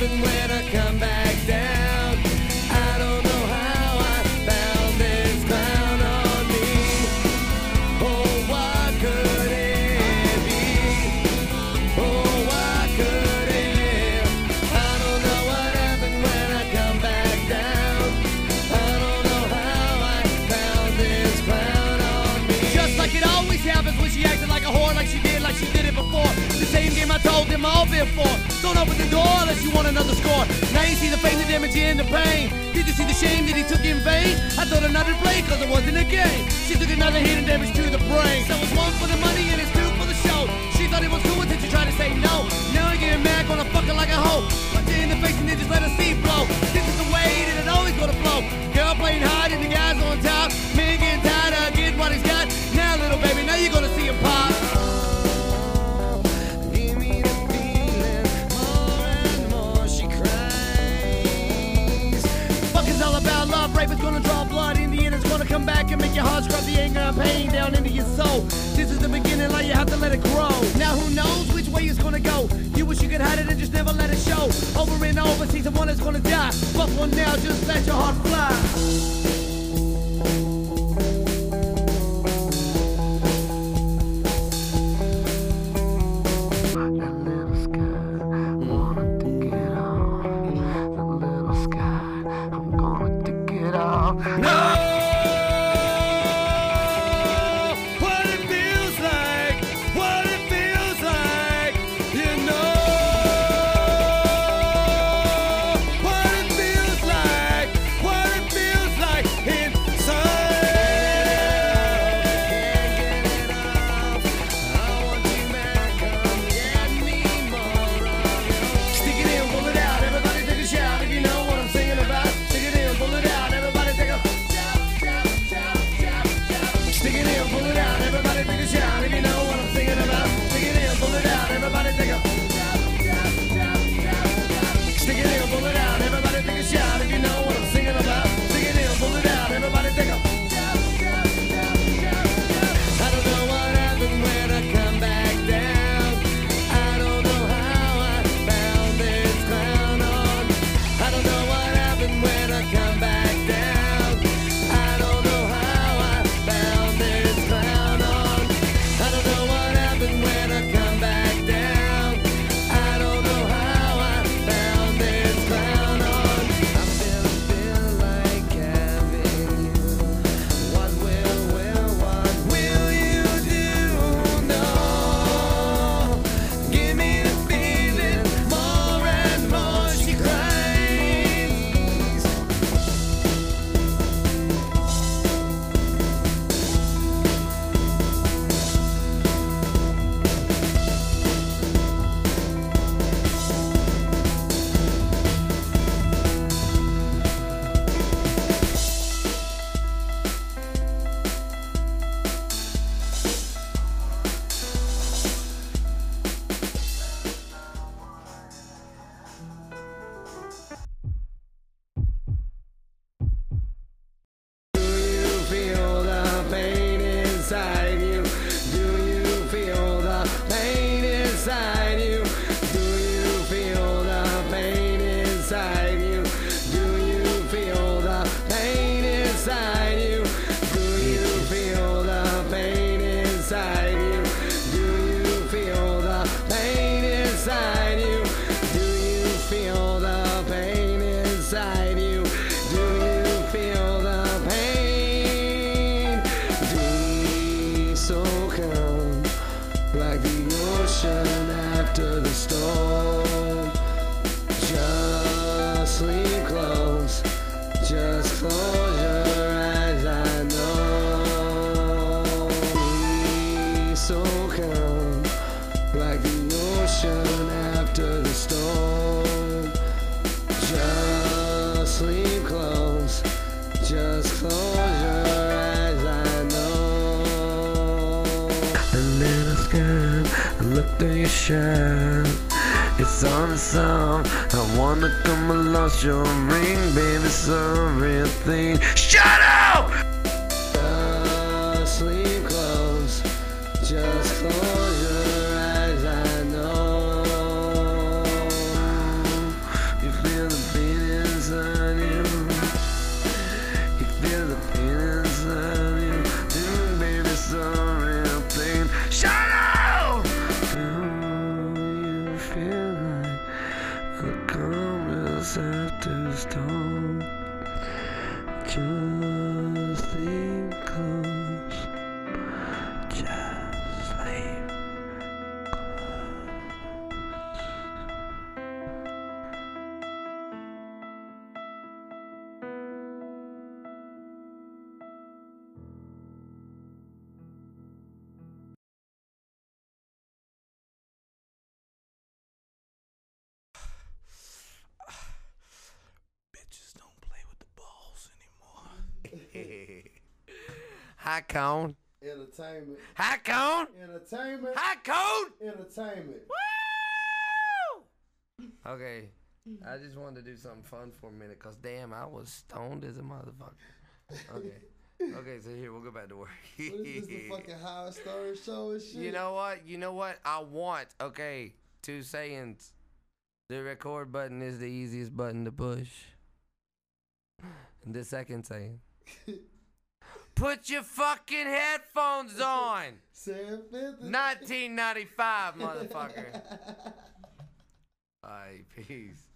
happened when I come back down. I don't know how I found this clown on me. Oh, what could it be? Oh, what could it? I don't know what happened when I come back down. I don't know how I found this clown on me. Just like it always happens when she acted like a whore, like she did it before. The same game I told them all before. Don't open the door unless you want another score. Now you see the pain, the damage, and the pain. Did you see the shame that he took in vain? I thought another play cause it wasn't a game. She took another hit and damage to the brain. So it's one for the money and it's two for the show. She thought it was cool until she tried to say no. Now I get mad gonna fuck her like a hoe. Punch her in the face and then just let her see blow. This is the way that it always gonna flow. Girl playing hard and the guys on top. Man getting tired of getting what he's got. Now little baby, now you're gonna see him pop. Rape is gonna draw blood, in the end it's gonna come back and make your heart scrub the anger and pain down into your soul. This is the beginning, like you have to let it grow. Now who knows which way it's gonna go? You wish you could hide it and just never let it show. Over and over, see someone that's gonna die. Fuck one now, just let your heart fly. After the storm, just sleep close, just close your eyes. I know me so calm, like the ocean after the storm. Just sleep close, just close your eyes. I know. A little scared, I looked at your shirt. It's on the song. I wanna come and lost your ring, baby. It's a real thing. Shut up! Just sleep close. Just close your eyes. I know feel the pain inside you. You feel the pain inside you. Baby, sorry, I'm playing. Shut up! Do you feel like the calm is after storm? Just sleep close. Just sleep Bitches don't play with the balls anymore. Hi, Cone. Entertainment. Hi, Cone. Entertainment. Hi, Cone. Entertainment. Woo! Okay, I just wanted to do something fun for a minute, cause damn, I was stoned as a motherfucker. Okay, so here, we'll go back to work. What is this, the fucking Howard Stern show and shit? You know what? I want, okay, 2 sayings. The record button is the easiest button to push. And the second saying. Put your fucking headphones on! 750. 1995, motherfucker. Alright, peace.